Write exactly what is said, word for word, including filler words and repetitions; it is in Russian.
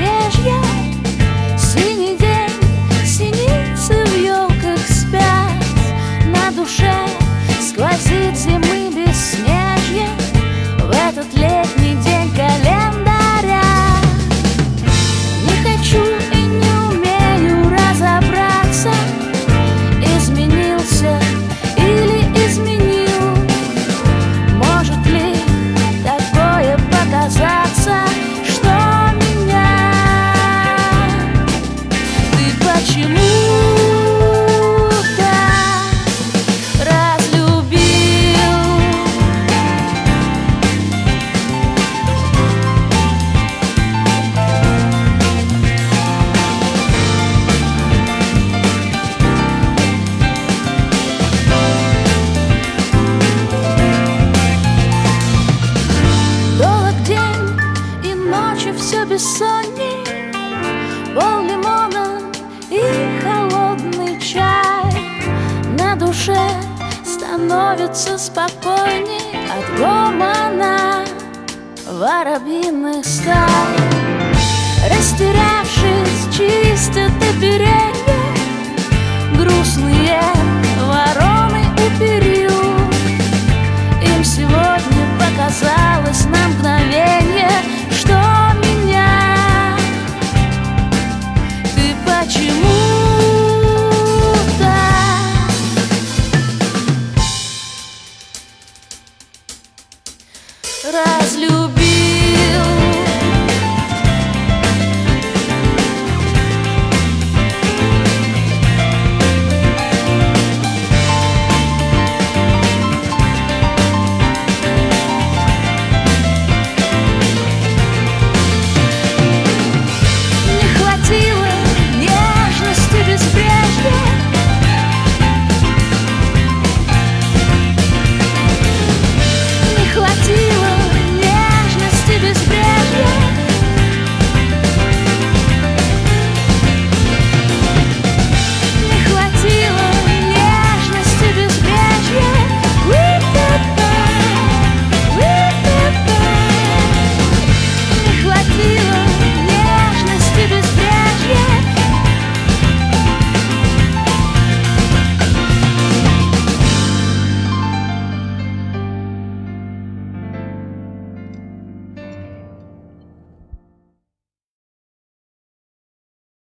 побережья. Синий день, синицы в елках спят, на душе сквозит зимы бесснежье. В этот летний день календаря не хочу и не умею разобраться, изменился или изменил. Может ли такое показаться, что меня ты почему-то разлюбил? Долг день и ночи все бессонней, пол лимона и холодный чай. На душе становится спокойней от гомона воробьиных стай.